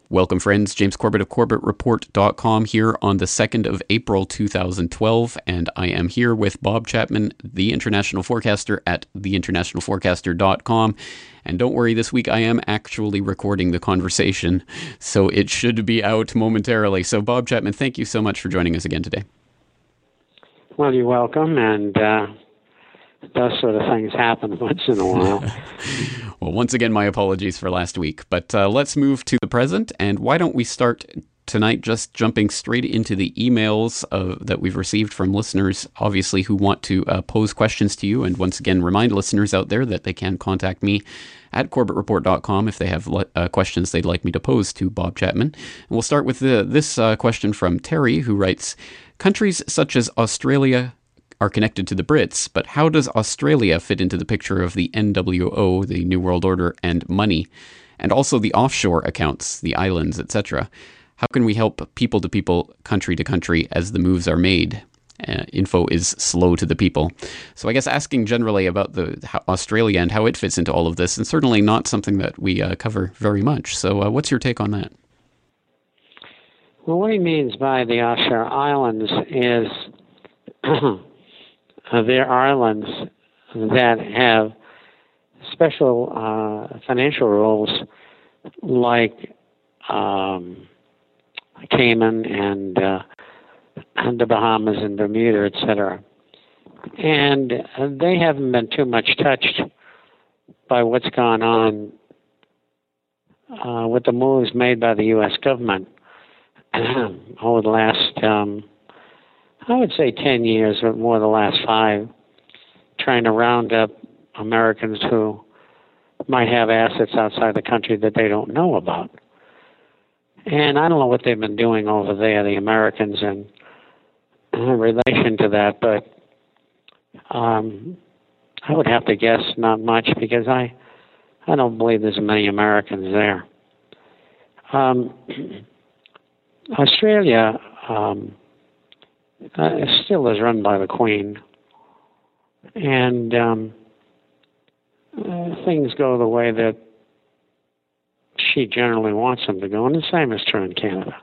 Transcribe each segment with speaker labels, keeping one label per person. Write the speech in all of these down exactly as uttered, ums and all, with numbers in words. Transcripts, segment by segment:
Speaker 1: Welcome, friends. James Corbett of Corbett Report dot com here on the second of April two thousand twelve, and I am here with Bob Chapman, the International Forecaster at the international forecaster dot com. And don't worry, this week I am actually recording the conversation, so it should be out momentarily. So, Bob Chapman, thank you so much for joining us again today.
Speaker 2: Well, you're welcome, and uh, those sort of things happen once in a while.
Speaker 1: Well, once again, my apologies for last week, but uh, let's move to the present, and why don't we start tonight just jumping straight into the emails uh, that we've received from listeners, obviously, who want to uh, pose questions to you, and once again, remind listeners out there that they can contact me at Corbett Report dot com if they have uh, questions they'd like me to pose to Bob Chapman. And we'll start with the, this uh, question from Terry, who writes, countries such as Australia are connected to the Brits, but how does Australia fit into the picture of the N W O, the New World Order, and money, and also the offshore accounts, the islands, et cetera? How can we help people to people, country to country, as the moves are made? Uh, info is slow to the people. So I guess asking generally about the how Australia and how it fits into all of this, and certainly not something that we uh, cover very much. So uh, what's your take on that?
Speaker 2: Well, what he means by the offshore islands is Uh, they're islands that have special uh, financial rules like um, Cayman and, uh, and the Bahamas and Bermuda, et cetera. And uh, they haven't been too much touched by what's gone on uh, with the moves made by the U S government over the last um, I would say ten years, or more the last five, trying to round up Americans who might have assets outside the country that they don't know about. And I don't know what they've been doing over there, the Americans, in, in relation to that, but um, I would have to guess not much, because I, I don't believe there's many Americans there. Um, Australia... Um, Uh, it still is run by the Queen, and um, uh, things go the way that she generally wants them to go, and the same is true in Canada.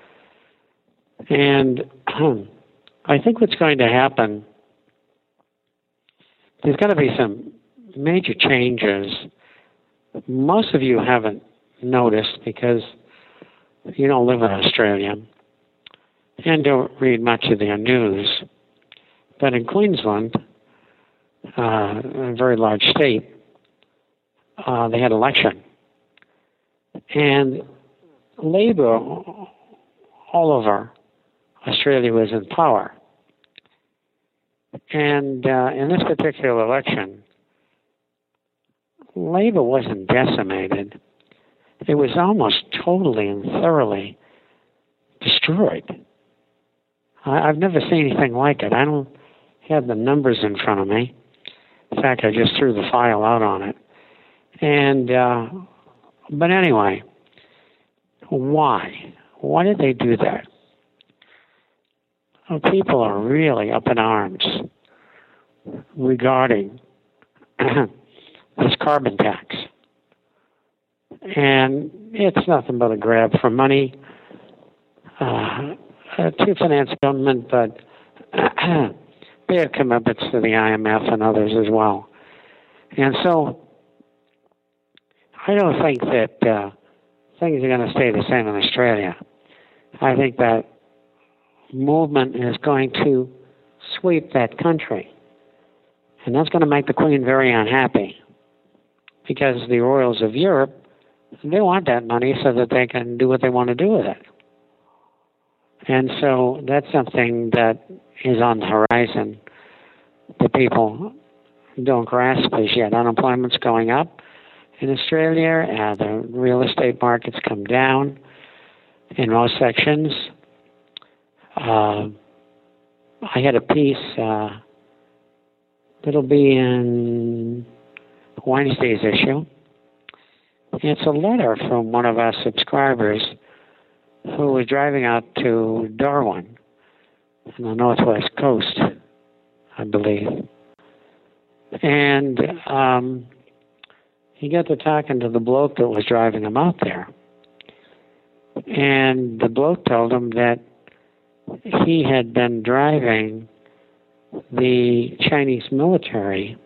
Speaker 2: And um, I think what's going to happen, there's got to be some major changes. Most of you haven't noticed because you don't live in Australia and don't read much of their news. But in Queensland, uh, a very large state, uh, they had an election. And Labor all over Australia was in power. And uh, in this particular election, Labor wasn't decimated. It was almost totally and thoroughly destroyed. I've never seen anything like it. I don't have the numbers in front of me. In fact, I just threw the file out on it. And, uh, but anyway, why? Why did they do that? Well, people are really up in arms regarding this carbon tax. And it's nothing but a grab for money. Uh, Uh, to finance government, but uh, they have commitments to the I M F and others as well. And so I don't think that uh, things are going to stay the same in Australia. I think that movement is going to sweep that country. And that's going to make the Queen very unhappy, because the royals of Europe, they want that money so that they can do what they want to do with it. And so that's something that is on the horizon that people don't grasp as yet. Unemployment's going up in Australia. Uh, the real estate market's come down in most sections. Uh, I had a piece uh, that'll be in Wednesday's issue. It's a letter from one of our subscribers who was driving out to Darwin on the northwest coast, I believe. And um, he got to talking to the bloke that was driving him out there. and the bloke told him that he had been driving the Chinese military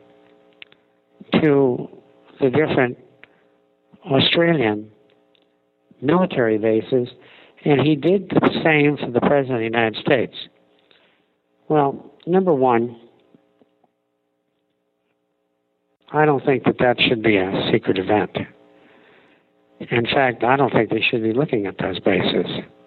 Speaker 2: to the different Australian military bases, and he did the same for the President of the United States. Well, number one, I don't think that that should be a secret event. In fact, I don't think they should be looking at those bases.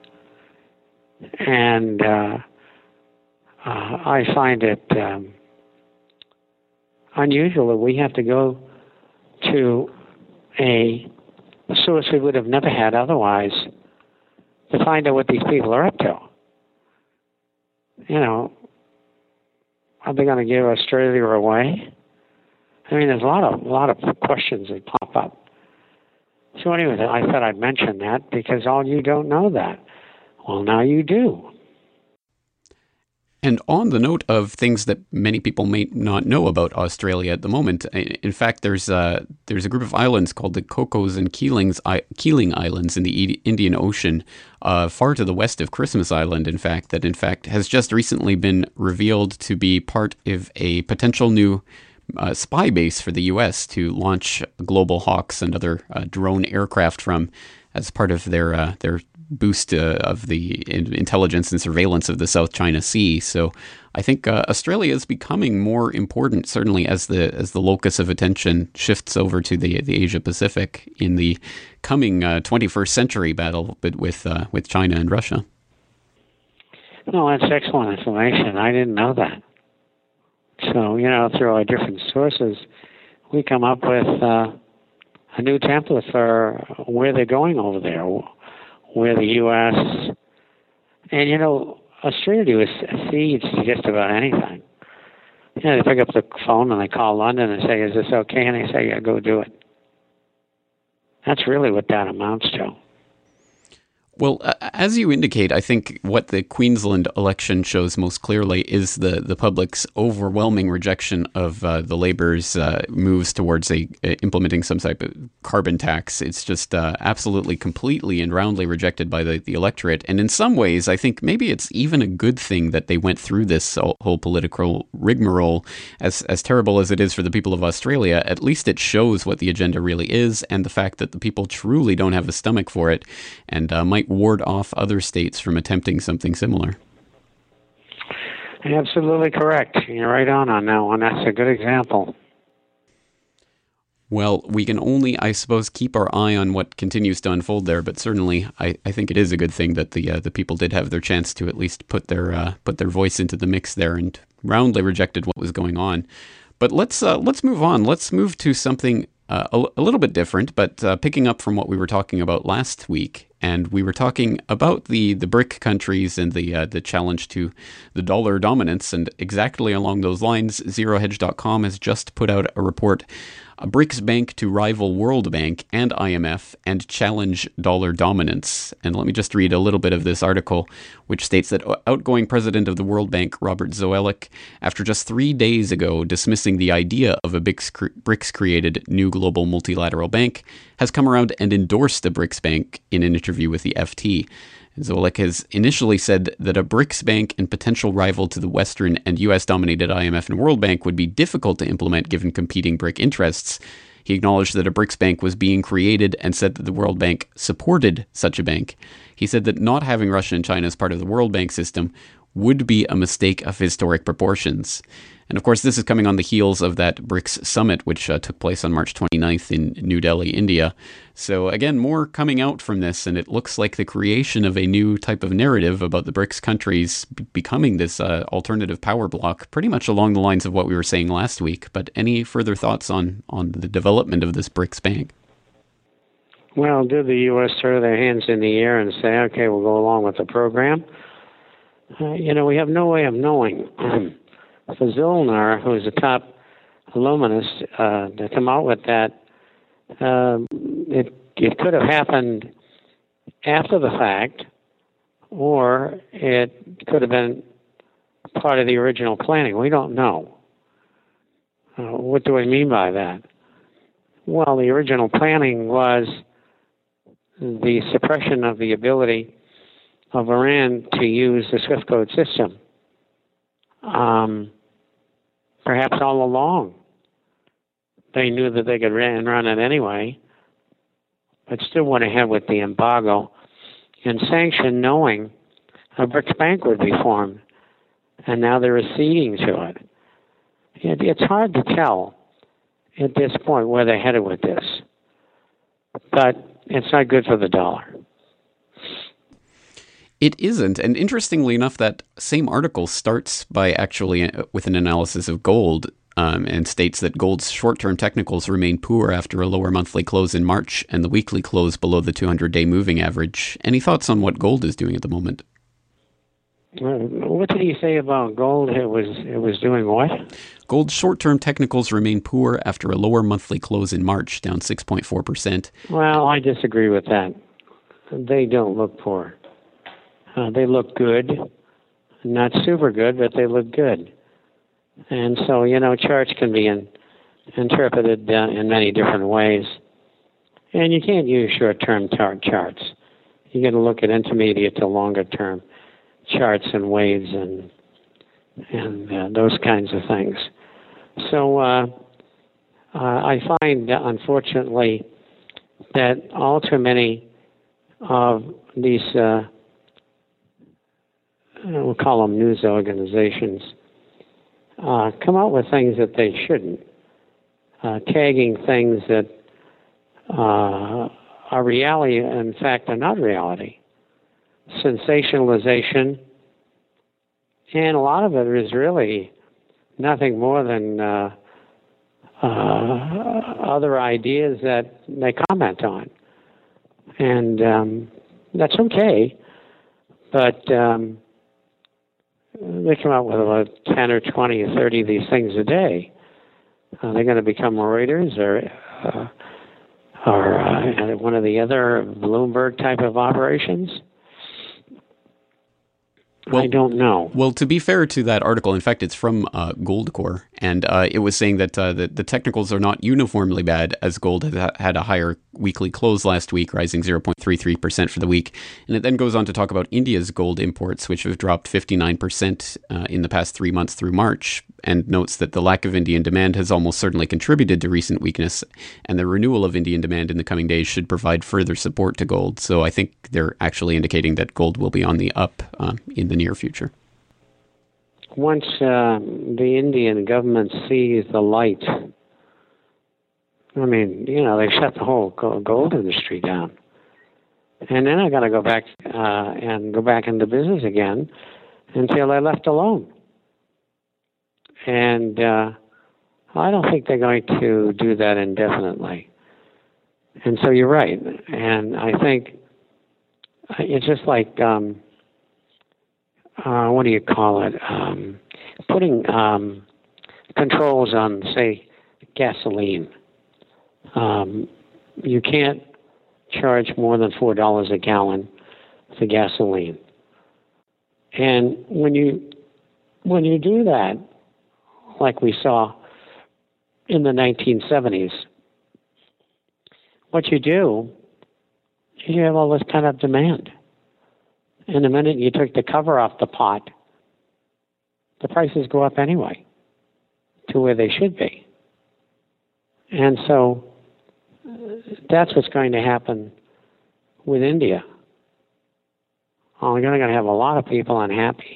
Speaker 2: And uh, uh, I find it um, unusual that we have to go to a source we would have never had otherwise to find out what these people are up to. You know, are they going to give Australia away? I mean, there's a lot of a lot of questions that pop up. So anyway, I thought I'd mention that because all you don't know that. Well, now you do.
Speaker 1: And on the note of things that many people may not know about Australia at the moment, in fact, there's a, there's a group of islands called the Cocos and Keelings, Keeling Islands in the Indian Ocean, uh, far to the west of Christmas Island, in fact, that in fact has just recently been revealed to be part of a potential new Uh, spy base for the U S to launch Global Hawks and other uh, drone aircraft from as part of their uh, their boost uh, of the intelligence and surveillance of the South China Sea. So I think uh, Australia is becoming more important, certainly as the as the locus of attention shifts over to the the Asia Pacific in the coming uh, twenty-first century battle, but with uh, with China and Russia.
Speaker 2: No, that's excellent information. I didn't know that. So, you know, through our different sources, we come up with uh, a new template for where they're going over there, where the U S and, you know, Australia cedes to just about anything. You know, they pick up the phone and they call London and say, is this okay? And they say, yeah, go do it. That's really what that amounts to.
Speaker 1: Well, uh, as you indicate, I think what the Queensland election shows most clearly is the, the public's overwhelming rejection of uh, the Labor's uh, moves towards a, uh, implementing some type of carbon tax. It's just uh, absolutely, completely and roundly rejected by the, the electorate. And in some ways, I think maybe it's even a good thing that they went through this whole political rigmarole. As, as terrible as it is for the people of Australia, at least it shows what the agenda really is and the fact that the people truly don't have a stomach for it and uh, might ward off other states from attempting something similar.
Speaker 2: Absolutely correct. You're right on on that one. That's a good example.
Speaker 1: Well, we can only, I suppose, keep our eye on what continues to unfold there, but certainly I, I think it is a good thing that the uh, the people did have their chance to at least put their uh, put their voice into the mix there and roundly rejected what was going on. But let's uh, let's move on. Let's move to something uh, a, a little bit different, but uh, picking up from what we were talking about last week. And we were talking about the, the BRIC countries and the uh, the challenge to the dollar dominance. And exactly along those lines, zero hedge dot com has just put out a report, a BRICS bank to rival World Bank and I M F and challenge dollar dominance. And let me just read a little bit of this article, which states that outgoing president of the World Bank, Robert Zoellick, after just three days ago dismissing the idea of a BRICS-created new global multilateral bank, has come around and endorsed the BRICS bank in an interview with the F T. Zoellick has initially said that a BRICS bank and potential rival to the Western and U S-dominated I M F and World Bank would be difficult to implement given competing BRIC interests. He acknowledged that a BRICS bank was being created and said that the World Bank supported such a bank. He said that not having Russia and China as part of the World Bank system would be a mistake of historic proportions. And of course, this is coming on the heels of that BRICS summit, which uh, took place on March twenty-ninth in New Delhi, India. So again, more coming out from this, and it looks like the creation of a new type of narrative about the BRICS countries b- becoming this uh, alternative power bloc, pretty much along the lines of what we were saying last week. But any further thoughts on, on the development of this BRICS bank?
Speaker 2: Well, did the U S throw their hands in the air and say, okay, we'll go along with the program? Uh, you know, we have no way of knowing. For Zoellner, who is a top illuminist, uh, to come out with that, uh, it it could have happened after the fact, or it could have been part of the original planning. We don't know. Uh, what do I mean by that? Well, the original planning was the suppression of the ability of Iran to use the SWIFT code system. Um, perhaps all along, they knew that they could run, run it anyway, but still went ahead with the embargo and sanction, knowing a BRICS bank would be formed, and now they're acceding to it. it. It's hard to tell at this point where they're headed with this, but it's not good for the dollar.
Speaker 1: It isn't, and interestingly enough, that same article starts by actually uh, with an analysis of gold um, and states that gold's short-term technicals remain poor after a lower monthly close in March and the weekly close below the two hundred day moving average. Any thoughts on what gold is doing at the moment?
Speaker 2: Uh, what did he say about gold? It was it was doing what?
Speaker 1: Gold's short-term technicals remain poor after a lower monthly close in March, down six point four percent.
Speaker 2: Well, I disagree with that. They don't look poor. Uh, they look good. Not super good, but they look good. And so, you know, charts can be in, interpreted uh, in many different ways. And you can't use short-term tar- charts. You got to look at intermediate to longer-term charts and waves and and uh, those kinds of things. So uh, uh, I find, uh, unfortunately, that all too many of these, uh, we'll call them news organizations, uh, come out with things that they shouldn't, uh, tagging things that uh, are reality, in fact, are not reality. Sensationalization, and a lot of it is really nothing more than uh, uh, other ideas that they comment on. And um, that's okay, but um, they come out with about ten or twenty or thirty of these things a day. Uh, they're going to become Reuters or, uh, or uh, one of the other Bloomberg type of operations. Well, I don't know.
Speaker 1: Well, to be fair to that article, in fact, it's from uh, Goldcore, and uh, it was saying that uh, the, the technicals are not uniformly bad, as gold had, had a higher weekly close last week, rising zero point three three percent for the week. And it then goes on to talk about India's gold imports, which have dropped fifty-nine percent uh, in the past three months through March, and notes that the lack of Indian demand has almost certainly contributed to recent weakness, and the renewal of Indian demand in the coming days should provide further support to gold. So I think they're actually indicating that gold will be on the up uh, in the near future.
Speaker 2: Once uh, the Indian government sees the light, I mean, you know, they shut the whole gold industry down. And then I got to go back uh, and go back into business again until they're left alone. And uh, I don't think they're going to do that indefinitely. And so you're right. And I think it's just like, um, uh, what do you call it? Um, putting um, controls on, say, gasoline. Um, you can't charge more than four dollars a gallon for gasoline. And when you when you do that, like we saw in the nineteen seventies, what you do is you have all this kind of demand. And the minute you took the cover off the pot, the prices go up anyway to where they should be. And so that's what's going to happen with India. Oh, you're going to have a lot of people unhappy.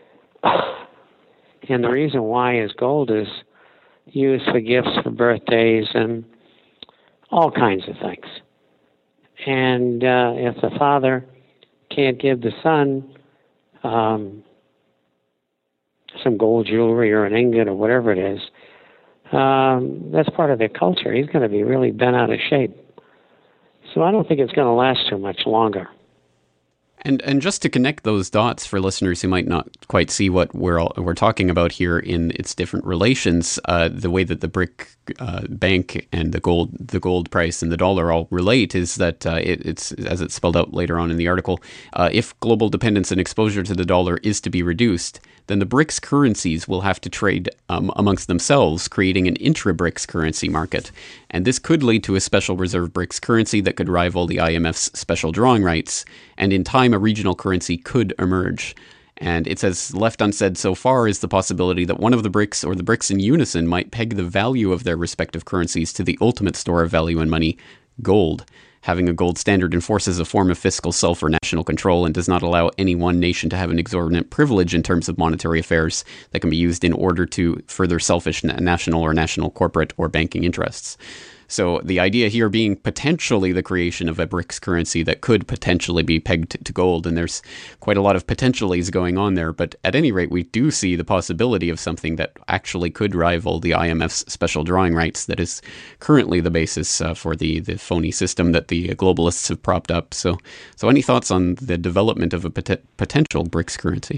Speaker 2: And the reason why is gold is used for gifts for birthdays and all kinds of things. And uh, if the father can't give the son um, some gold jewelry or an ingot or whatever it is, um, that's part of their culture. He's going to be really bent out of shape. So I don't think it's going to last too much longer.
Speaker 1: And and just to connect those dots for listeners who might not quite see what we're all, we're talking about here in its different relations, uh, the way that the BRIC uh, bank and the gold, the gold price and the dollar all relate is that uh, it, it's, as it's spelled out later on in the article, uh, if global dependence and exposure to the dollar is to be reduced, then the BRICS currencies will have to trade um, amongst themselves, creating an intra-BRICS currency market. And this could lead to a special reserve BRICS currency that could rival the I M F's special drawing rights. And in time, a regional currency could emerge. And it says, left unsaid so far is the possibility that one of the BRICS or the BRICS in unison might peg the value of their respective currencies to the ultimate store of value and money, gold. Having a gold standard enforces a form of fiscal self or national control and does not allow any one nation to have an exorbitant privilege in terms of monetary affairs that can be used in order to further selfish national or national corporate or banking interests. So the idea here being potentially the creation of a BRICS currency that could potentially be pegged to gold, and there's quite a lot of potentialities going on there, but at any rate, we do see the possibility of something that actually could rival the I M F's special drawing rights that is currently the basis uh, for the, the phony system that the globalists have propped up. So, so any thoughts on the development of a pot- potential BRICS currency?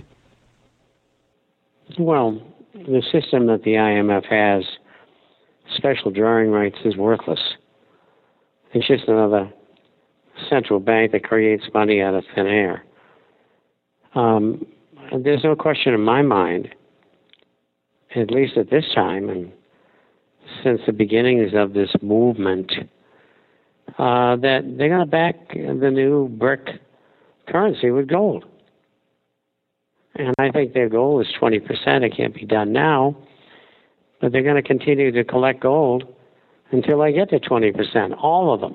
Speaker 2: Well, the system that the I M F has, special drawing rights, is worthless. It's just another central bank that creates money out of thin air. Um, there's no question in my mind, at least at this time, and since the beginnings of this movement, uh, that they're going to back the new BRIC currency with gold. And I think their goal is twenty percent. It can't be done now. But they're going to continue to collect gold until I get to twenty percent, all of them.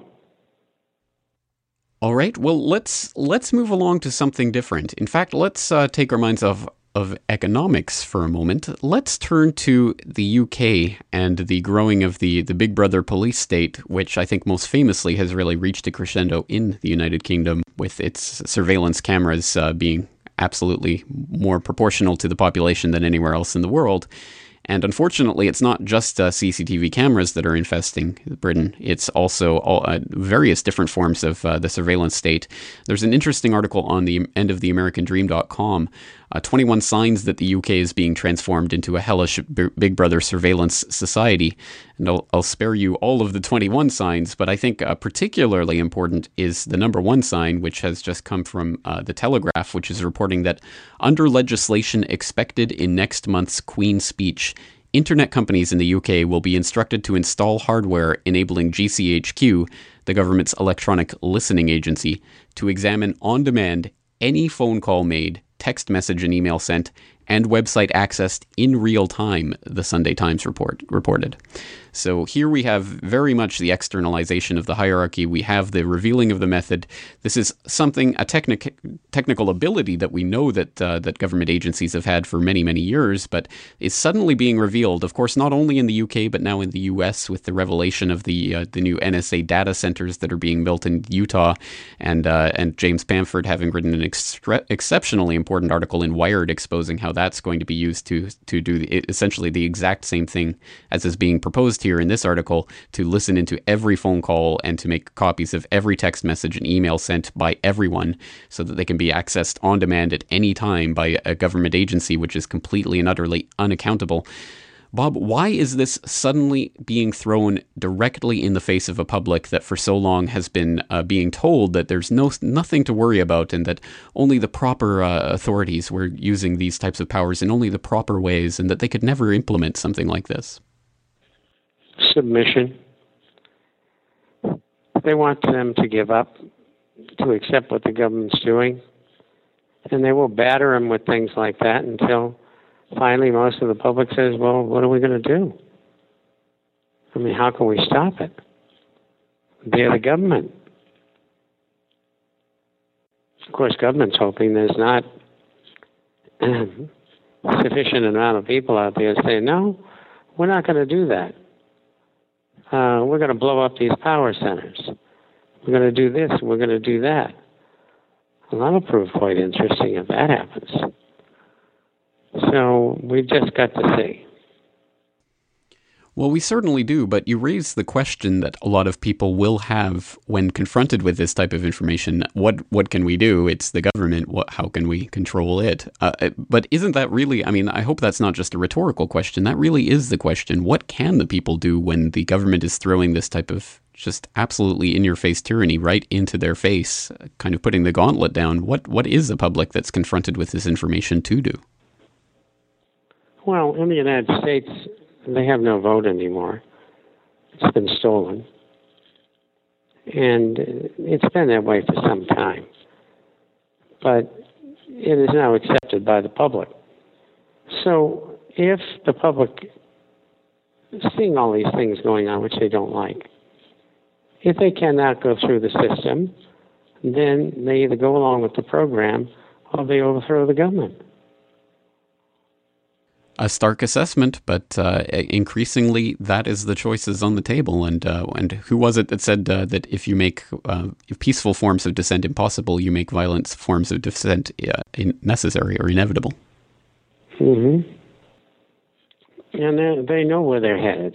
Speaker 1: All right. Well, let's let's move along to something different. In fact, let's uh, take our minds off of economics for a moment. Let's turn to the U K and the growing of the, the Big Brother police state, which I think most famously has really reached a crescendo in the United Kingdom with its surveillance cameras uh, being absolutely more proportional to the population than anywhere else in the world. And unfortunately, it's not just uh, C C T V cameras that are infesting Britain. It's also all, uh, various different forms of uh, the surveillance state. There's an interesting article on the end of the American Dream dot com, uh, twenty-one signs that the U K is being transformed into a hellish B- Big Brother surveillance society. And I'll, I'll spare you all of the twenty-one signs, but I think uh, particularly important is the number one sign, which has just come from uh, The Telegraph, which is reporting that under legislation expected in next month's Queen's speech, internet companies in the U K will be instructed to install hardware enabling G C H Q, the government's electronic listening agency, to examine on demand any phone call made, text message and email sent, and website accessed in real time, the Sunday Times report reported. So here we have very much the externalization of the hierarchy. We have the revealing of the method. This is something, a technic, technical ability that we know that uh, that government agencies have had for many, many years, but is suddenly being revealed, of course, not only in the U K, but now in the U S with the revelation of the uh, the new N S A data centers that are being built in Utah, and uh, and James Bamford having written an extre- exceptionally important article in Wired exposing how that's going to be used to to do the, essentially the exact same thing as is being proposed here in this article, to listen into every phone call and to make copies of every text message and email sent by everyone so that they can be accessed on demand at any time by a government agency which is completely and utterly unaccountable. Bob, why is this suddenly being thrown directly in the face of a public that for so long has been uh, being told that there's no nothing to worry about and that only the proper uh, authorities were using these types of powers in only the proper ways and that they could never implement something like this?
Speaker 2: Submission. They want them to give up, to accept what the government's doing, and they will batter them with things like that until finally most of the public says, well, what are we going to do? I mean, how can we stop it? They're the government. Of course, government's hoping there's not a sufficient amount of people out there saying, no, we're not going to do that. Uh, we're going to blow up these power centers. We're going to do this. We're going to do that. Well, that'll prove quite interesting if that happens. So we've just got to see.
Speaker 1: Well, we certainly do, but you raise the question that a lot of people will have when confronted with this type of information. What what can we do? It's the government. What, how can we control it? Uh, but isn't that really, I mean, I hope that's not just a rhetorical question. That really is the question. What can the people do when the government is throwing this type of just absolutely in-your-face tyranny right into their face, kind of putting the gauntlet down? What What is the public that's confronted with this information to do?
Speaker 2: Well, in the United States, they have no vote anymore. It's been stolen. And it's been that way for some time. But it is now accepted by the public. So if the public, seeing all these things going on which they don't like, if they cannot go through the system, then they either go along with the program or they overthrow the government.
Speaker 1: A stark assessment, but uh, increasingly that is the choices on the table. And uh, and who was it that said uh, that if you make uh, peaceful forms of dissent impossible, you make violent forms of dissent uh, necessary or inevitable?
Speaker 2: Mm-hmm. And they know where they're headed.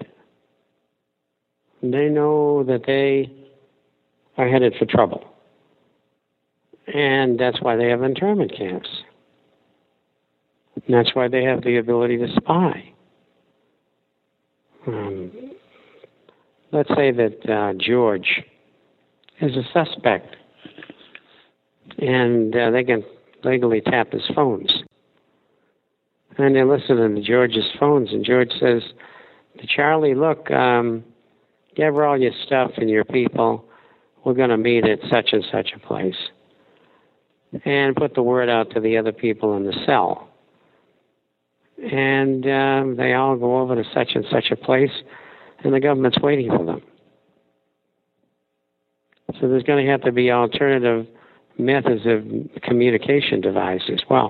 Speaker 2: They know that they are headed for trouble. And that's why they have internment camps. And that's why they have the ability to spy. Um, let's say that uh, George is a suspect, and uh, they can legally tap his phones. And they're listening to George's phones, and George says to Charlie, look, um, gather all your stuff and your people. We're going to meet at such and such a place. And put the word out to the other people in the cell. And um, they all go over to such and such a place, and the government's waiting for them. So there's going to have to be alternative methods of communication devised as well.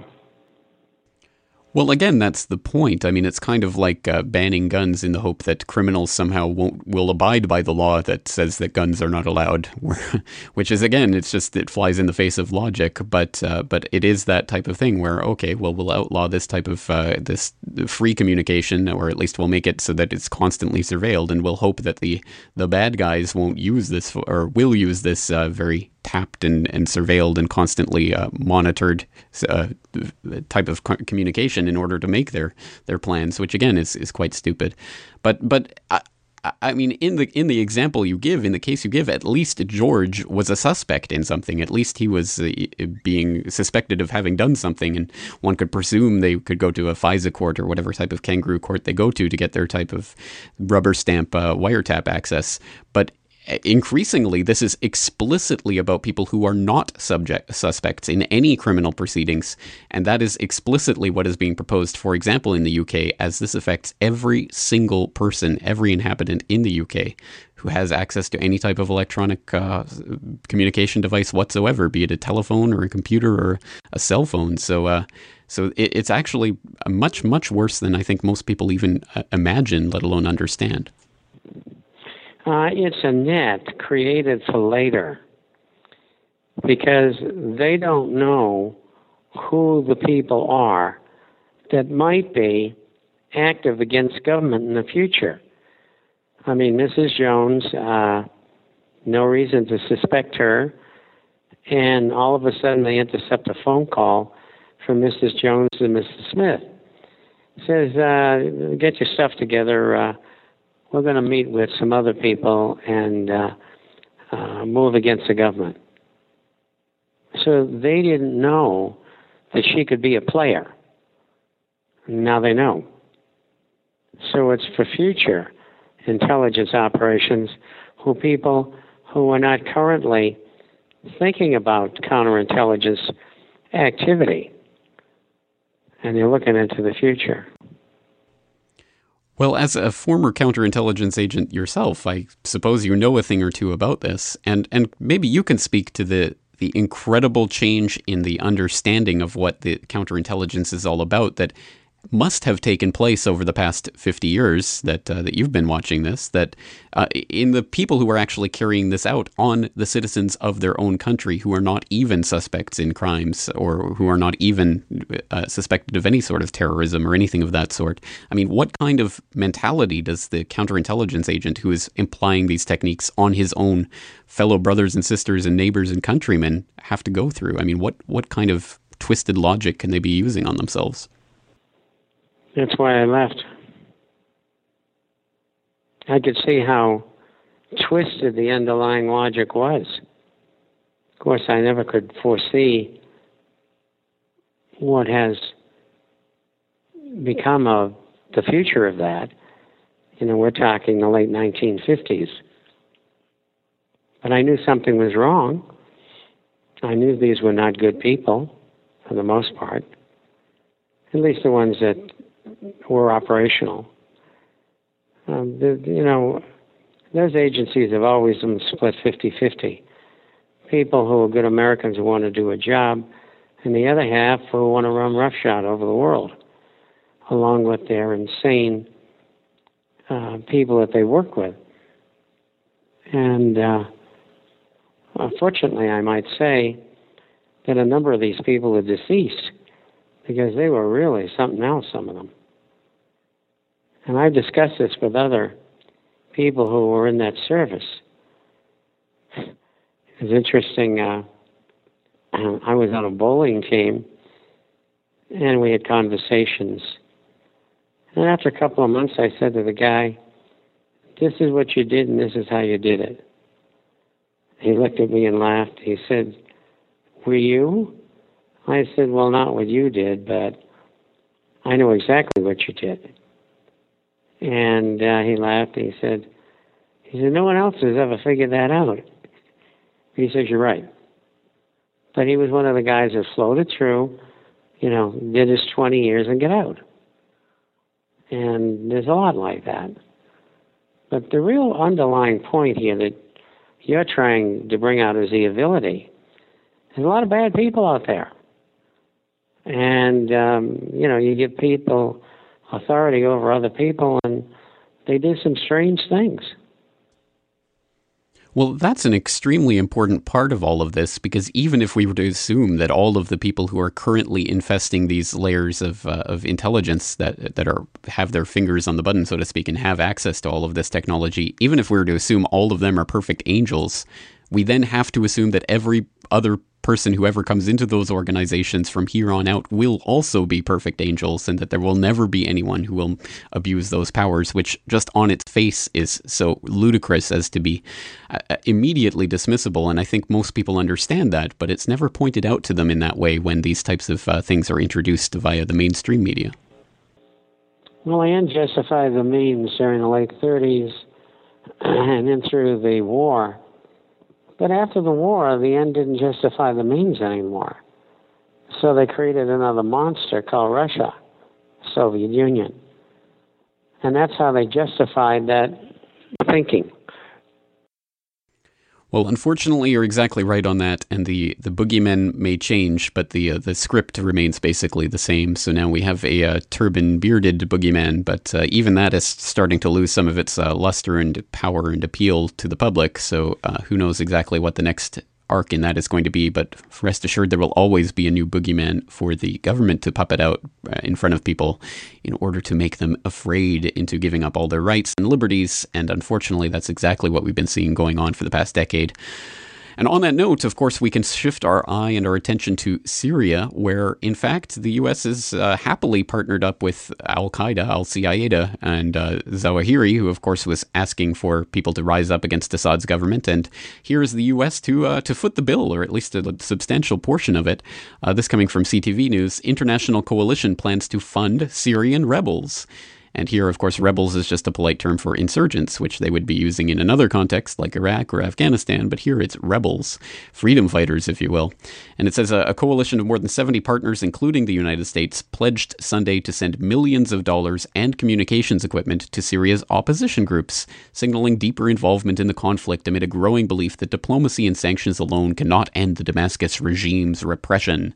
Speaker 1: Well, again, that's the point. I mean, it's kind of like uh, banning guns in the hope that criminals somehow won't will abide by the law that says that guns are not allowed, which is, again, it's just, it flies in the face of logic. But uh, but it is that type of thing where, okay, well, we'll outlaw this type of uh, this free communication, or at least we'll make it so that it's constantly surveilled, and we'll hope that the the bad guys won't use this or will use this uh, very tapped and, and surveilled and constantly uh, monitored uh, type of communication in order to make their their plans, which again is, is quite stupid. But but I, I mean, in the in the example you give, in the case you give, at least George was a suspect in something. At least he was uh, being suspected of having done something, and one could presume they could go to a FISA court or whatever type of kangaroo court they go to to get their type of rubber stamp uh, wiretap access. But increasingly, this is explicitly about people who are not subject suspects in any criminal proceedings, and that is explicitly what is being proposed, for example, in the U K, as this affects every single person, every inhabitant in the U K who has access to any type of electronic uh, communication device whatsoever, be it a telephone or a computer or a cell phone. So, uh, so it, it's actually much, much worse than I think most people even uh, imagine, let alone understand.
Speaker 2: Uh, it's a net created for later because they don't know who the people are that might be active against government in the future. I mean, Missus Jones, uh, no reason to suspect her, and all of a sudden they intercept a phone call from Missus Jones and Missus Smith. It says, uh, get your stuff together, uh, we're going to meet with some other people and uh, uh, move against the government. So they didn't know that she could be a player. Now they know. So it's for future intelligence operations who people who are not currently thinking about counterintelligence activity, and they're looking into the future.
Speaker 1: Well, as a former counterintelligence agent yourself, I suppose you know a thing or two about this, and, and maybe you can speak to the, the incredible change in the understanding of what the counterintelligence is all about that must have taken place over the past fifty years that uh, that you've been watching this, that uh, in the people who are actually carrying this out on the citizens of their own country who are not even suspects in crimes or who are not even uh, suspected of any sort of terrorism or anything of that sort. I mean, what kind of mentality does the counterintelligence agent who is applying these techniques on his own fellow brothers and sisters and neighbors and countrymen have to go through? I mean, what, what kind of twisted logic can they be using on themselves?
Speaker 2: That's why I left. I could see how twisted the underlying logic was. Of course, I never could foresee what has become of the future of that. You know, we're talking the late nineteen fifties. But I knew something was wrong. I knew these were not good people, for the most part. At least the ones that were operational. Um, the, you know, those agencies have always been split fifty-fifty. People who are good Americans who want to do a job, and the other half who want to run roughshod over the world, along with their insane uh, people that they work with. And uh, unfortunately, I might say that a number of these people are deceased because they were really something else, some of them. And I've discussed this with other people who were in that service. It's interesting. Uh, I was on a bowling team, and we had conversations. And after a couple of months, I said to the guy, "This is what you did, and this is how you did it." He looked at me and laughed. He said, "Were you?" I said, "Well, not what you did, but I know exactly what you did." And uh, he laughed. He said, he said, "No one else has ever figured that out." He says, "You're right." But he was one of the guys that floated through, you know, did his twenty years and get out. And there's a lot like that. But the real underlying point here that you're trying to bring out is the ability. There's a lot of bad people out there. And, um, you know, you give people authority over other people, and they do some strange things.
Speaker 1: Well, that's an extremely important part of all of this, because even if we were to assume that all of the people who are currently infesting these layers of uh, of intelligence that that are have their fingers on the button, so to speak, and have access to all of this technology, even if we were to assume all of them are perfect angels, we then have to assume that every other person who ever comes into those organizations from here on out will also be perfect angels, and that there will never be anyone who will abuse those powers, which just on its face is so ludicrous as to be uh, immediately dismissible. And I think most people understand that, but it's never pointed out to them in that way when these types of uh, things are introduced via the mainstream media.
Speaker 2: Well, I justified the means during the late thirties and then through the war. But after the war, the end didn't justify the means anymore. So they created another monster called Russia, Soviet Union. And that's how they justified that thinking.
Speaker 1: Well, unfortunately, you're exactly right on that, and the, the boogeymen may change, but the uh, the script remains basically the same. So now we have a uh, turban-bearded boogeyman, but uh, even that is starting to lose some of its uh, luster and power and appeal to the public. So uh, who knows exactly what the next arc in that is going to be, but rest assured there will always be a new boogeyman for the government to puppet out in front of people in order to make them afraid into giving up all their rights and liberties. And unfortunately, that's exactly what we've been seeing going on for the past decade. And on that note, of course, we can shift our eye and our attention to Syria, where, in fact, the U S is uh, happily partnered up with al-Qaeda, al-Qaeda, and uh, Zawahiri, who, of course, was asking for people to rise up against Assad's government. And here is the U S to uh, to foot the bill, or at least a substantial portion of it. Uh, this coming from C T V News. International coalition plans to fund Syrian rebels. And here, of course, rebels is just a polite term for insurgents, which they would be using in another context like Iraq or Afghanistan. But here it's rebels, freedom fighters, if you will. And it says a, a coalition of more than seventy partners, including the United States, pledged Sunday to send millions of dollars and communications equipment to Syria's opposition groups, signaling deeper involvement in the conflict amid a growing belief that diplomacy and sanctions alone cannot end the Damascus regime's repression.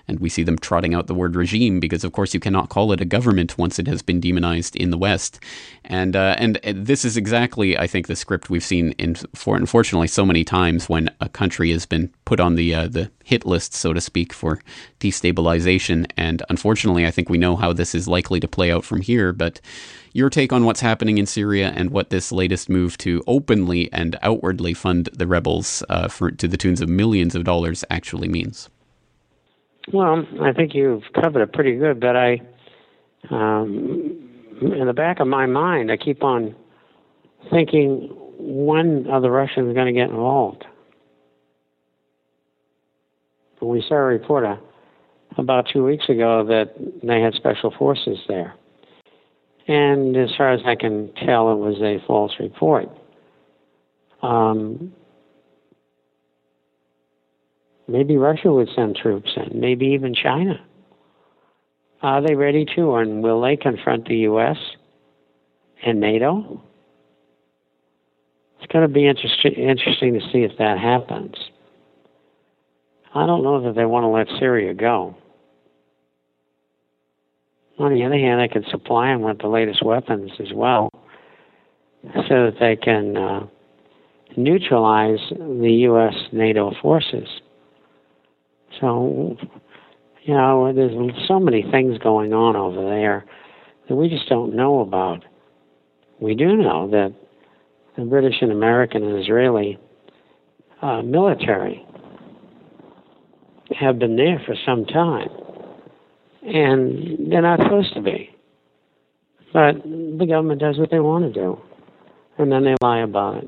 Speaker 1: and we see them trotting out the word regime because, of course, you cannot call it a government once it has been demonized in the West. And uh, and this is exactly, I think, the script we've seen in for unfortunately so many times when a country has been put on the uh, the hit list, so to speak, for destabilization. And unfortunately, I think we know how this is likely to play out from here. But your take on what's happening in Syria and what this latest move to openly and outwardly fund the rebels uh, for to the tunes of millions of dollars actually means?
Speaker 2: Well, I think you've covered it pretty good, but I, um, in the back of my mind, I keep on thinking, when are the Russians going to get involved? We saw a report uh, about two weeks ago that they had special forces there. And as far as I can tell, it was a false report. Um, maybe Russia would send troops in, maybe even China. Are they ready to, and will they confront the U S and NATO? It's going to be interest- interesting to see if that happens. I don't know that they want to let Syria go. On the other hand, they can supply them with the latest weapons as well, so that they can uh, neutralize the U S NATO forces. So, you know, there's so many things going on over there that we just don't know about. We do know that the British and American and Israeli uh, military have been there for some time. And they're not supposed to be. But the government does what they want to do. And then they lie about it.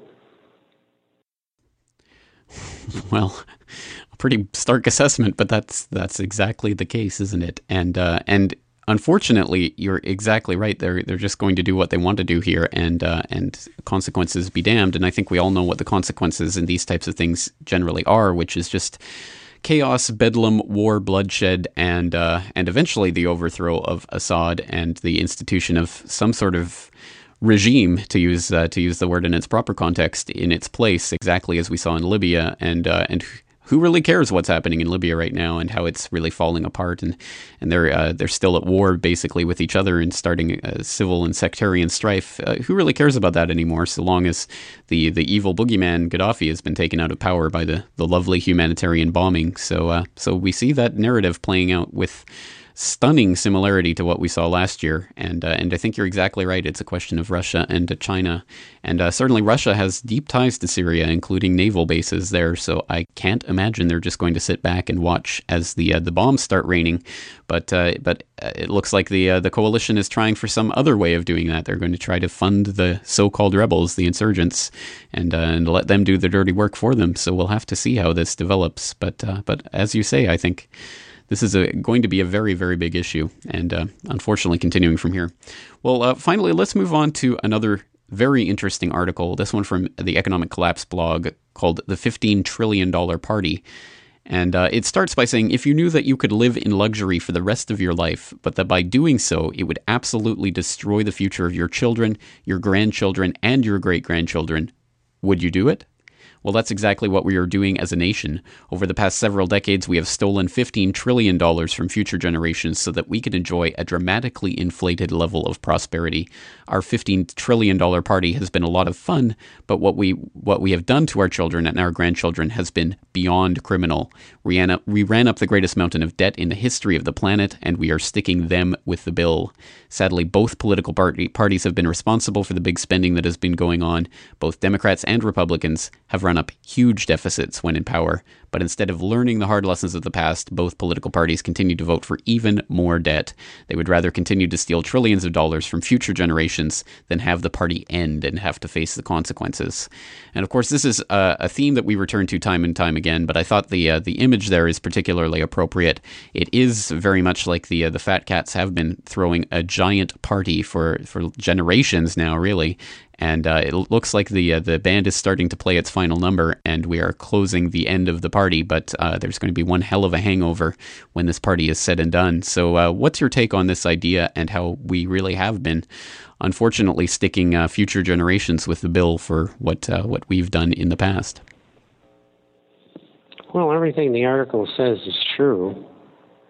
Speaker 1: Well, a pretty stark assessment, but that's that's exactly the case, isn't it? And uh, and unfortunately, you're exactly right. They're they're just going to do what they want to do here, and uh, and consequences be damned. And I think we all know what the consequences in these types of things generally are, which is just chaos, bedlam, war, bloodshed, and uh, and eventually the overthrow of Assad and the institution of some sort of regime, to use uh, to use the word in its proper context, in its place, exactly as we saw in Libya. And uh, and who really cares what's happening in Libya right now and how it's really falling apart? And and they're uh, they're still at war basically with each other and starting uh, civil and sectarian strife. Uh, who really cares about that anymore? So long as the the evil boogeyman Gaddafi has been taken out of power by the the lovely humanitarian bombing. So uh, so we see that narrative playing out with stunning similarity to what we saw last year. And uh, and I think you're exactly right. It's a question of Russia and uh, China. And uh, certainly Russia has deep ties to Syria, including naval bases there. So I can't imagine they're just going to sit back and watch as the uh, the bombs start raining. But uh, but uh, it looks like the uh, the coalition is trying for some other way of doing that. They're going to try to fund the so-called rebels, the insurgents, and uh, and let them do the dirty work for them. So we'll have to see how this develops. But uh, but as you say, I think this is a, going to be a very, very big issue, and uh, unfortunately continuing from here. Well, uh, finally, let's move on to another very interesting article, this one from the Economic Collapse blog called The fifteen trillion dollars Party. And uh, it starts by saying, if you knew that you could live in luxury for the rest of your life, but that by doing so, it would absolutely destroy the future of your children, your grandchildren, and your great-grandchildren, would you do it? Well, that's exactly what we are doing as a nation. Over the past several decades, we have stolen fifteen trillion dollars from future generations so that we can enjoy a dramatically inflated level of prosperity. Our fifteen trillion dollars party has been a lot of fun, but what we what we have done to our children and our grandchildren has been beyond criminal. We ran up, we ran up the greatest mountain of debt in the history of the planet, and we are sticking them with the bill. Sadly, both political party, parties have been responsible for the big spending that has been going on. Both Democrats and Republicans have run up huge deficits when in power, but instead of learning the hard lessons of the past, both political parties continue to vote for even more debt. They would rather continue to steal trillions of dollars from future generations than have the party end and have to face the consequences. And of course, this is a, a theme that we return to time and time again, but I thought the uh, the image there is particularly appropriate. It is very much like the uh, the Fat Cats have been throwing a giant party for, for generations now, really. And uh, it looks like the uh, the band is starting to play its final number, and we are closing the end of the party. But uh, there's going to be one hell of a hangover when this party is said and done. So, uh, what's your take on this idea and how we really have been, unfortunately, sticking uh, future generations with the bill for what uh, what we've done in the past?
Speaker 2: Well, everything the article says is true.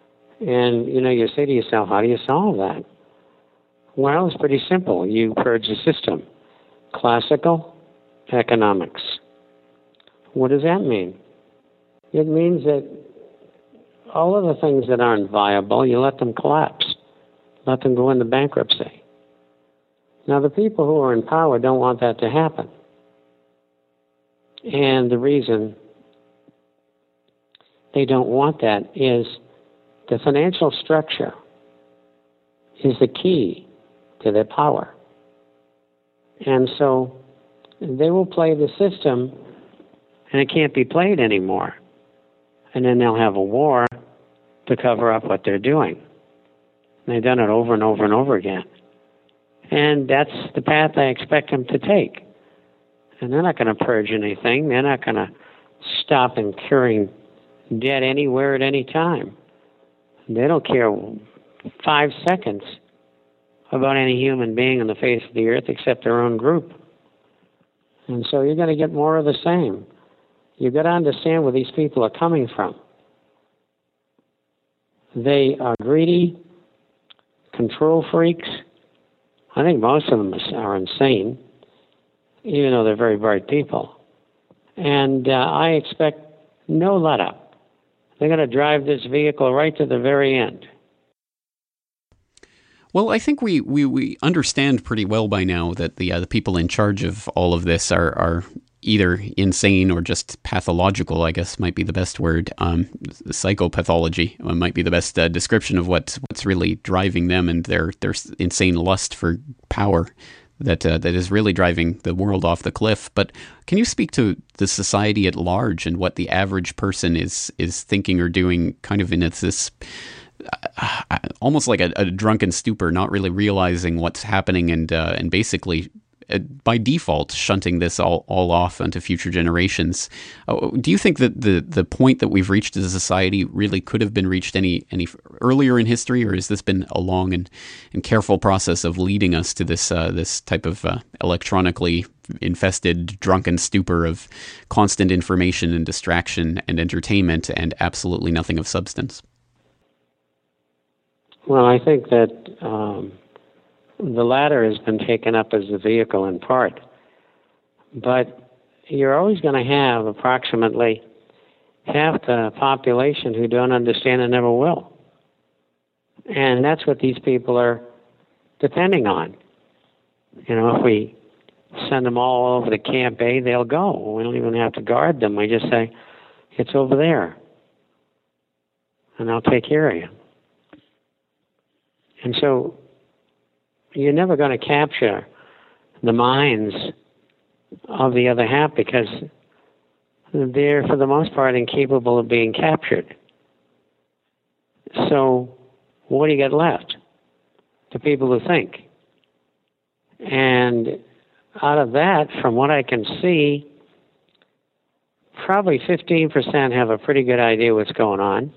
Speaker 2: And, you know, you say to yourself, how do you solve that? Well, it's pretty simple. You purge the system. Classical economics. What does that mean? It means that all of the things that aren't viable, you let them collapse. Let them go into bankruptcy. Now, the people who are in power don't want that to happen. And the reason they don't want that is the financial structure is the key to their power. And so they will play the system, and it can't be played anymore. And then they'll have a war to cover up what they're doing. And they've done it over and over and over again. And that's the path I expect them to take. And they're not going to purge anything. They're not going to stop incurring debt anywhere at any time. They don't care five seconds about any human being on the face of the earth except their own group. And so you're going to get more of the same. You've got to understand where these people are coming from. They are greedy, control freaks. I think most of them are insane, even though they're very bright people. And uh, I expect no let up. They're going to drive this vehicle right to the very end.
Speaker 1: Well, I think we, we, we understand pretty well by now that the uh, the people in charge of all of this are, are either insane or just pathological, I guess might be the best word. Um, psychopathology might be the best uh, description of what, what's really driving them and their, their insane lust for power that uh, that is really driving the world off the cliff. But can you speak to the society at large and what the average person is is thinking or doing kind of in it's this uh, almost like a, a drunken stupor, not really realizing what's happening and uh, and basically uh, by default shunting this all, all off onto future generations? Uh, do you think that the the point that we've reached as a society really could have been reached any any earlier in history, or has this been a long and, and careful process of leading us to this uh, this type of uh, electronically infested drunken stupor of constant information and distraction and entertainment and absolutely nothing of substance?
Speaker 2: Well, I think that um, the latter has been taken up as the vehicle in part. But you're always going to have approximately half the population who don't understand and never will. And that's what these people are depending on. You know, if we send them all over to Camp A, they'll go. We don't even have to guard them. We just say, it's over there. And I'll take care of you. And so you're never going to capture the minds of the other half because they're, for the most part, incapable of being captured. So what do you get left? The people who think. And out of that, from what I can see, probably fifteen percent have a pretty good idea what's going on.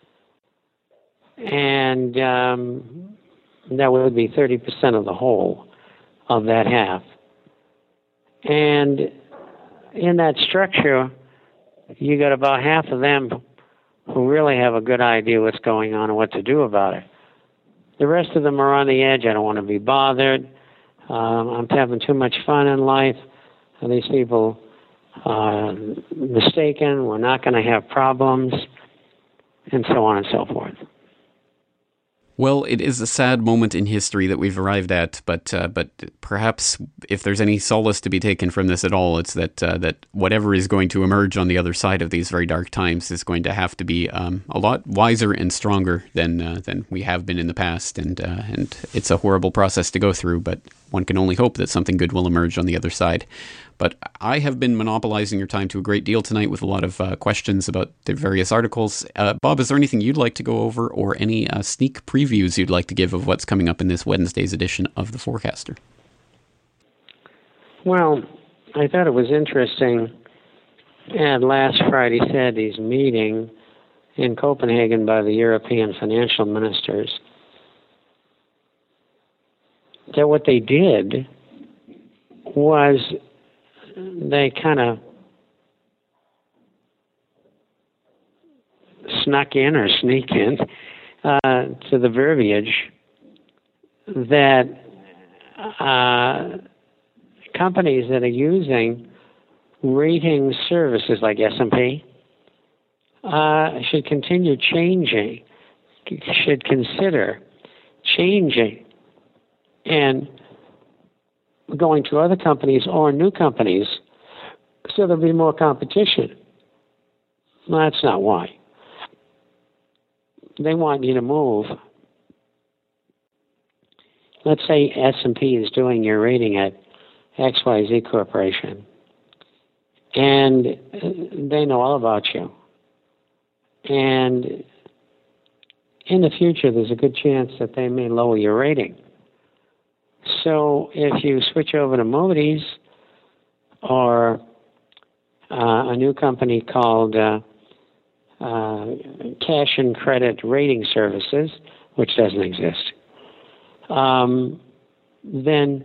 Speaker 2: And um, that would be thirty percent of the whole of that half. And in that structure, you got about half of them who really have a good idea what's going on and what to do about it. The rest of them are on the edge. I don't want to be bothered. Um, I'm having too much fun in life. And these people are mistaken. We're not going to have problems, and so on and so forth.
Speaker 1: Well, it is a sad moment in history that we've arrived at, but uh, but perhaps if there's any solace to be taken from this at all, it's that uh, that whatever is going to emerge on the other side of these very dark times is going to have to be um, a lot wiser and stronger than uh, than we have been in the past, and uh, and it's a horrible process to go through, but one can only hope that something good will emerge on the other side. But I have been monopolizing your time to a great deal tonight with a lot of uh, questions about the various articles. Uh, Bob, is there anything you'd like to go over or any uh, sneak previews you'd like to give of what's coming up in this Wednesday's edition of The Forecaster?
Speaker 2: Well, I thought it was interesting at last Friday Saturday's meeting in Copenhagen by the European financial ministers that what they did was they kind of snuck in or sneak in uh, to the verbiage that uh, companies that are using rating services like S and P uh, should continue changing, should consider changing and going to other companies or new companies so there'll be more competition. Well, that's not why. They want you to move. Let's say S and P is doing your rating at X Y Z Corporation, and they know all about you. And in the future, there's a good chance that they may lower your rating. So if you switch over to Moody's or uh, a new company called uh, uh, Cash and Credit Rating Services, which doesn't exist, um, then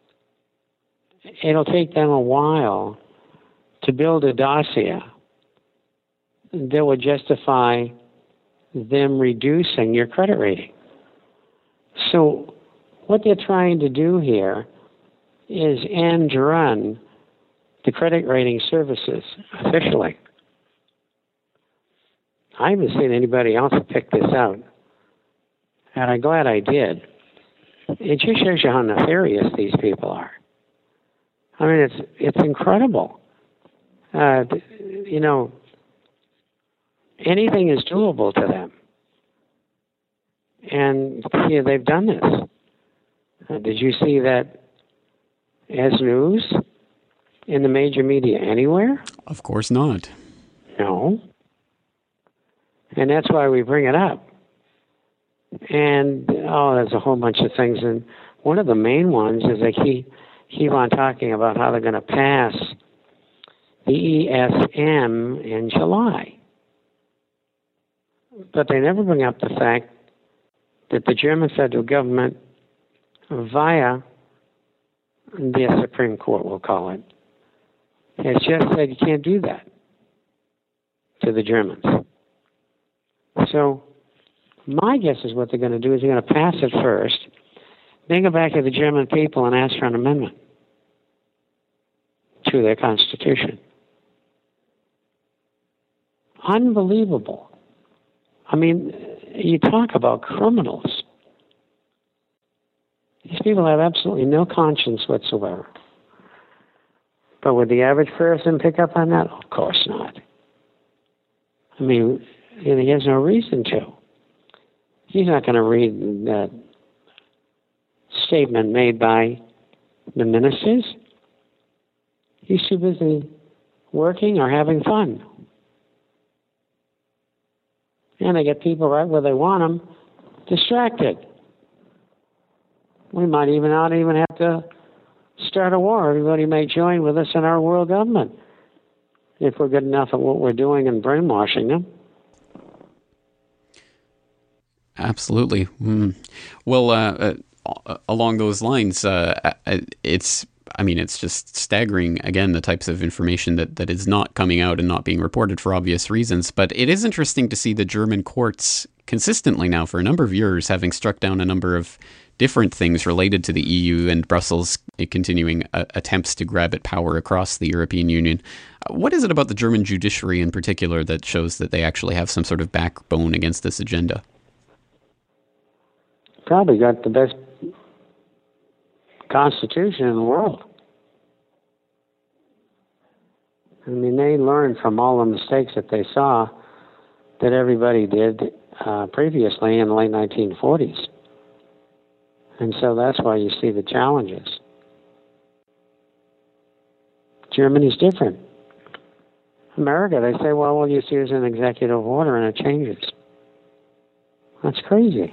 Speaker 2: it'll take them a while to build a dossier that would justify them reducing your credit rating. So what they're trying to do here is end run the credit rating services officially. I haven't seen anybody else pick this out, and I'm glad I did. It just shows you how nefarious these people are. I mean, it's it's incredible. Uh, you know, anything is doable to them, and yeah, they've done this. Uh, did you see that as news in the major media anywhere?
Speaker 1: Of course not.
Speaker 2: No. And that's why we bring it up. And, oh, there's a whole bunch of things. And one of the main ones is they keep, keep on talking about how they're going to pass the E S M in July. But they never bring up the fact that the German federal government, via the Supreme Court, we'll call it, has just said you can't do that to the Germans. So my guess is what they're going to do is they're going to pass it first, then go back to the German people and ask for an amendment to their constitution. Unbelievable. I mean, you talk about criminals. These people have absolutely no conscience whatsoever. But would the average person pick up on that? Of course not. I mean, he has no reason to. He's not going to read that statement made by the ministers. He's too busy working or having fun. And they get people right where they want them, distracted. We might even not even have to start a war. Everybody may join with us in our world government if we're good enough at what we're doing and brainwashing them.
Speaker 1: Absolutely. Mm. Well, uh, uh, along those lines, uh, it's, I mean, it's just staggering, again, the types of information that, that is not coming out and not being reported for obvious reasons. But it is interesting to see the German courts consistently now for a number of years having struck down a number of different things related to the E U and Brussels continuing uh, attempts to grab at power across the European Union. Uh, what is it about the German judiciary in particular that shows that they actually have some sort of backbone against this agenda?
Speaker 2: Probably got the best constitution in the world. I mean, they learned from all the mistakes that they saw that everybody did uh, previously in the late nineteen forties. And so that's why you see the challenges. Germany's different. America, they say, well, we'll just use an executive order and it changes. That's crazy.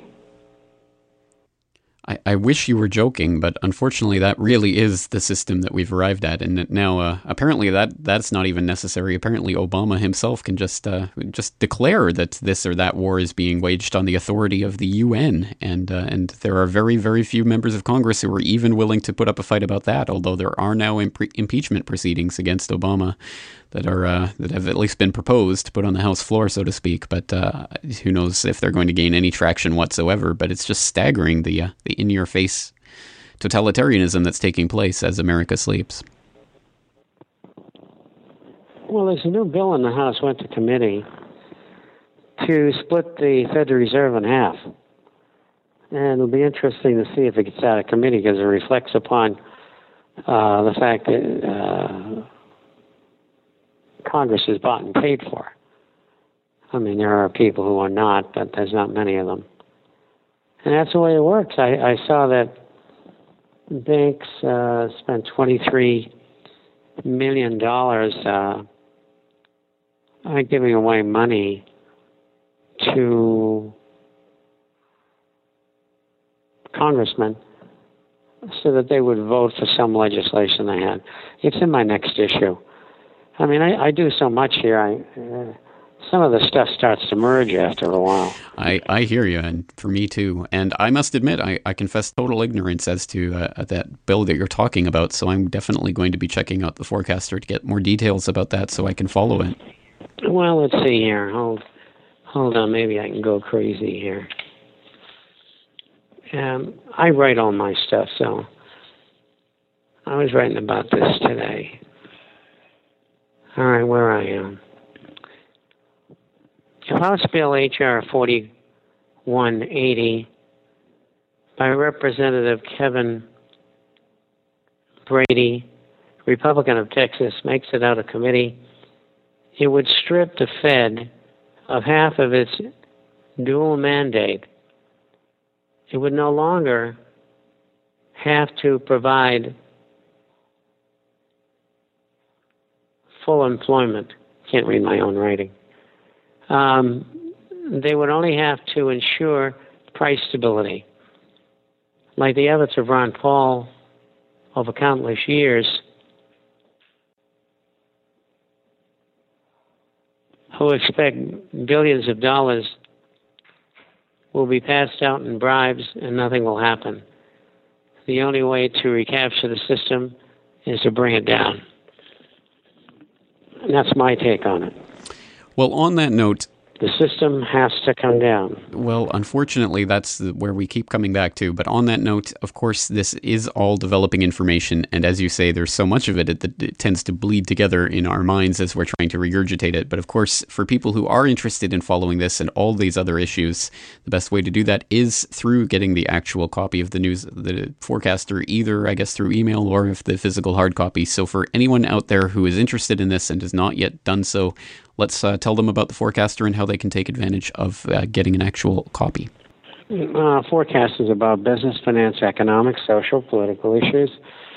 Speaker 1: I, I wish you were joking, but unfortunately that really is the system that we've arrived at. And now uh, apparently that that's not even necessary. Apparently Obama himself can just uh, just declare that this or that war is being waged on the authority of the U N. And, uh, and there are very, very few members of Congress who are even willing to put up a fight about that, although there are now imp- impeachment proceedings against Obama that are uh, that have at least been proposed, put on the House floor, so to speak. But uh, who knows if they're going to gain any traction whatsoever? But it's just staggering the uh, the in-your-face totalitarianism that's taking place as America sleeps.
Speaker 2: Well, there's a new bill in the House went to committee to split the Federal Reserve in half. And it'll be interesting to see if it gets out of committee, because it reflects upon uh, the fact that uh, Congress is bought and paid for. I mean, there are people who are not, but there's not many of them. And that's the way it works. I, I saw that banks uh, spent twenty-three million dollars uh, giving away money to congressmen so that they would vote for some legislation they had. It's in my next issue. I mean, I, I do so much here. I, uh, some of the stuff starts to merge after a while.
Speaker 1: I, I hear you, and for me too. And I must admit, I, I confess total ignorance as to uh, that bill that you're talking about, so I'm definitely going to be checking out the Forecaster to get more details about that so I can follow it.
Speaker 2: Well, let's see here. Hold, hold on. Maybe I can go crazy here. Um, I write all my stuff, so I was writing about this today. All right, where I am. House Bill H R forty-one eighty by Representative Kevin Brady, Republican of Texas, makes it out of committee. It would strip the Fed of half of its dual mandate. It would no longer have to provide full employment. Can't read my own writing. Um, they would only have to ensure price stability. Like the efforts of Ron Paul over countless years, who expect billions of dollars will be passed out in bribes and nothing will happen. The only way to recapture the system is to bring it down. And that's my take on it.
Speaker 1: Well, on that note,
Speaker 2: the system has to come down.
Speaker 1: Well, unfortunately, that's where we keep coming back to. But on that note, of course, this is all developing information. And as you say, there's so much of it that it tends to bleed together in our minds as we're trying to regurgitate it. But of course, for people who are interested in following this and all these other issues, the best way to do that is through getting the actual copy of the news, the Forecaster, either, I guess, through email or if the physical hard copy. So for anyone out there who is interested in this and has not yet done so, let's uh, tell them about the Forecaster and how they can take advantage of uh, getting an actual copy.
Speaker 2: Uh, Forecast is about business, finance, economic, social, political issues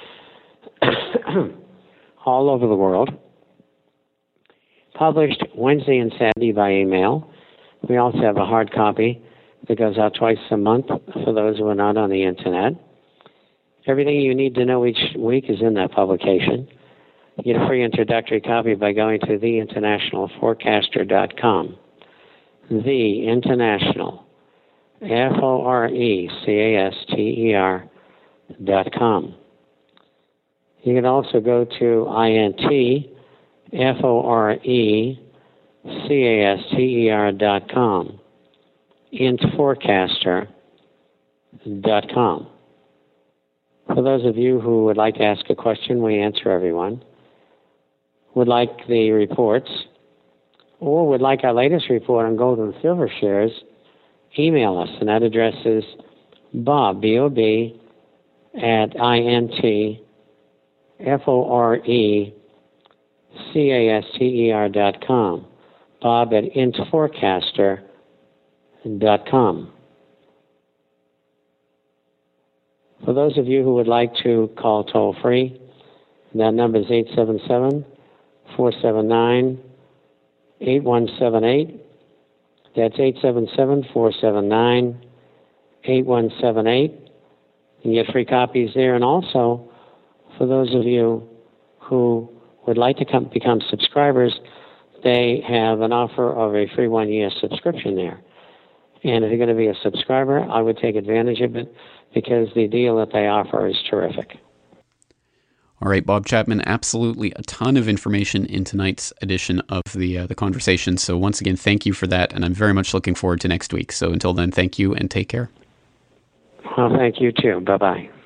Speaker 2: all over the world. Published Wednesday and Saturday by email. We also have a hard copy that goes out twice a month for those who are not on the internet. Everything you need to know each week is in that publication. You get a free introductory copy by going to the international forecaster dot com. The International, F O R E C A S T E R dot com. You can also go to I N T, F O R E C A S T E R dot com, int forecaster dot com. For those of you who would like to ask a question, we answer everyone. Would like the reports, or would like our latest report on gold and silver shares, email us, and that address is Bob, B O B, at I N T, F O R E, C A S T E R dot com, Bob at int forecaster dot com. For those of you who would like to call toll-free, that number is eight seven seven, four seven nine, eight one seven eight. That's eight seven seven, four seven nine, eight one seven eight. You can get free copies there. And also, for those of you who would like to come, become subscribers, they have an offer of a free one-year subscription there. And if you're going to be a subscriber, I would take advantage of it because the deal that they offer is terrific.
Speaker 1: All right, Bob Chapman, absolutely a ton of information in tonight's edition of the uh, the conversation. So once again, thank you for that, and I'm very much looking forward to next week. So until then, thank you and take care.
Speaker 2: Well, thank you too. Bye-bye.